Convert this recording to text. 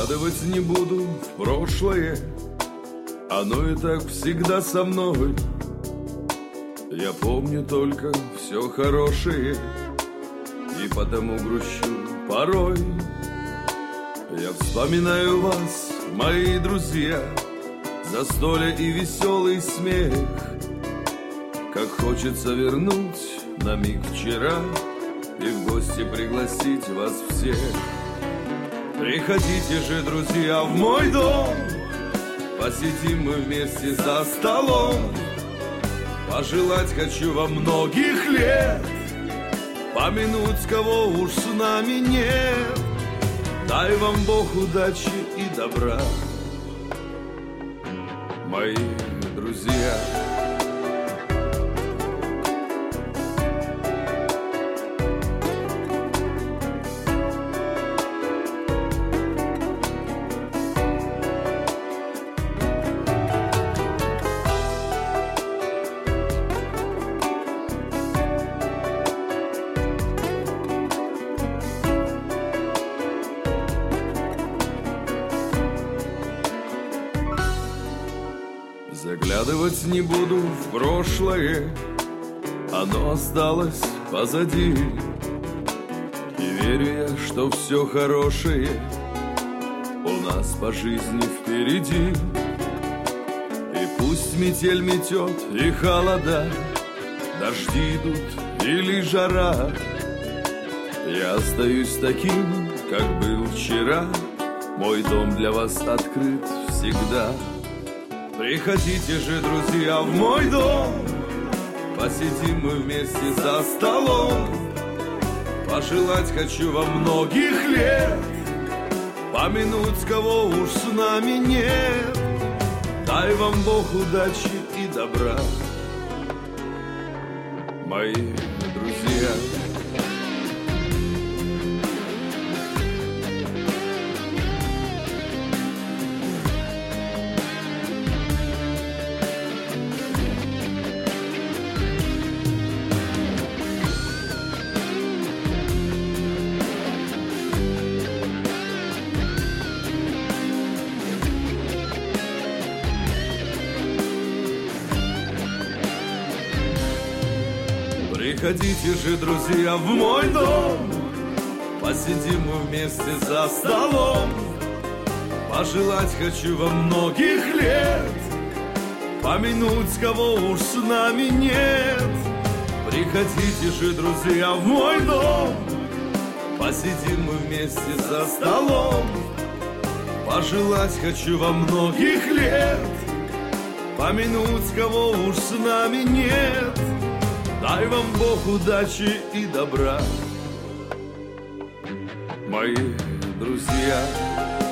Заглядывать не буду в прошлое, оно и так всегда со мной. Я помню только все хорошее, и потому грущу порой. Я вспоминаю вас, мои друзья, застолье и веселый смех. Как хочется вернуть на миг вчера и в гости пригласить вас всех. Приходите же, друзья, в мой дом, посидим мы вместе за столом. Пожелать хочу вам многих лет, помянуть, кого уж с нами нет. Дай вам Бог удачи и добра, мои друзья. Заглядывать не буду в прошлое, оно осталось позади. И верю я, что все хорошее у нас по жизни впереди. И пусть метель метет и холода, дожди идут или жара, я остаюсь таким, как был вчера. Мой дом для вас открыт всегда. Приходите же, друзья, в мой дом, посидим мы вместе за столом. Пожелать хочу вам многих лет, помянуть, кого уж с нами нет. Дай вам Бог удачи и добра, мои друзья. Приходите же, друзья, в мой дом, посидим мы вместе за столом. Пожелать хочу вам многих лет, помянуть, кого уж с нами нет. Приходите же, друзья, в мой дом, посидим мы вместе за столом. Пожелать хочу вам многих лет, помянуть, кого уж с нами нет. Дай вам Бог удачи и добра, мои друзья.